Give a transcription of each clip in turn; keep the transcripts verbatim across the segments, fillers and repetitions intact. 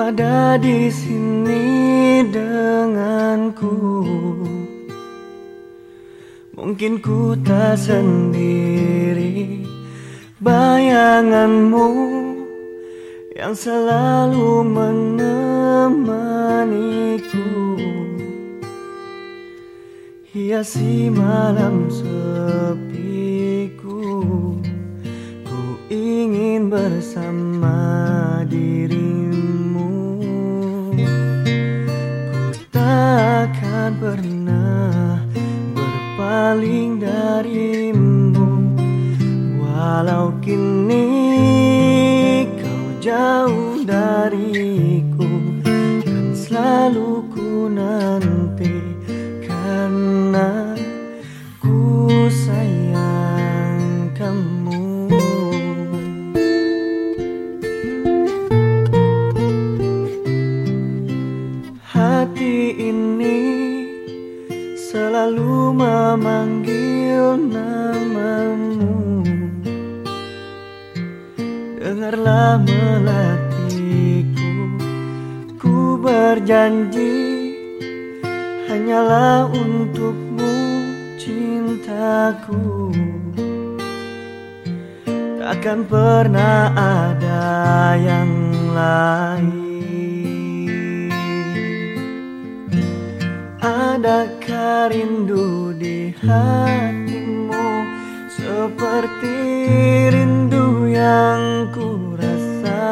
ada di sini denganku. Mungkin ku tak sendiri, bayanganmu yang selalu menemaniku, hiasi malam sepiku. Ku ingin bersama dirimu, ku takkan pernah berpaling darimu. Walau kini kau jauh dariku, kan selalu ku nanti, karena ku sayang kamu. Hati ini selalu memanggil namamu. Dengarlah melatiku, ku berjanji hanyalah untukmu cintaku. Takkan pernah ada yang lain. Adakah rindu di hatimu seperti rindu yang ku rasa?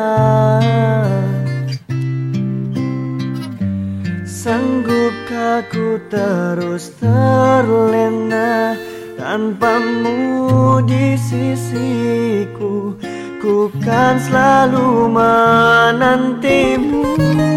Sanggupkah ku terus terlena tanpamu di sisiku? Ku kan selalu menantimu.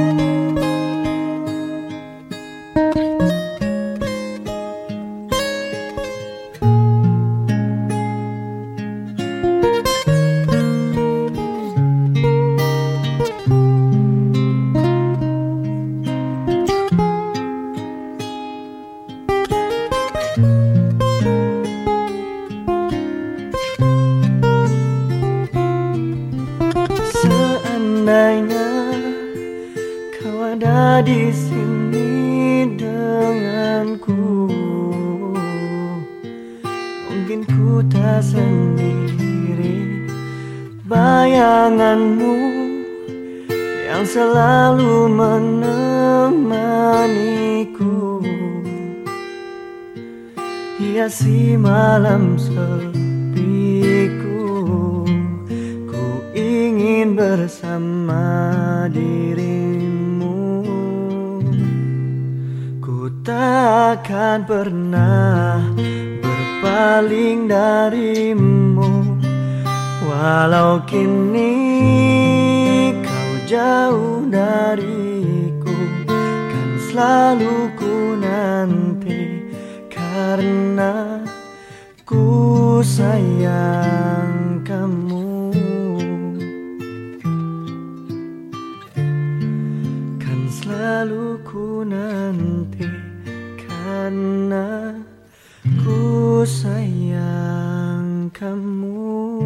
Seandainya kau ada di sini denganku, mungkin ku tak sendiri, bayanganmu yang selalu menemaniku, hiasi malam sepiku. Ingin bersama dirimu, ku takkan pernah berpaling darimu. Walau kini kau jauh dariku, kan selalu ku nanti, karena ku sayang kamu. Selalu ku nanti, karena ku sayang kamu.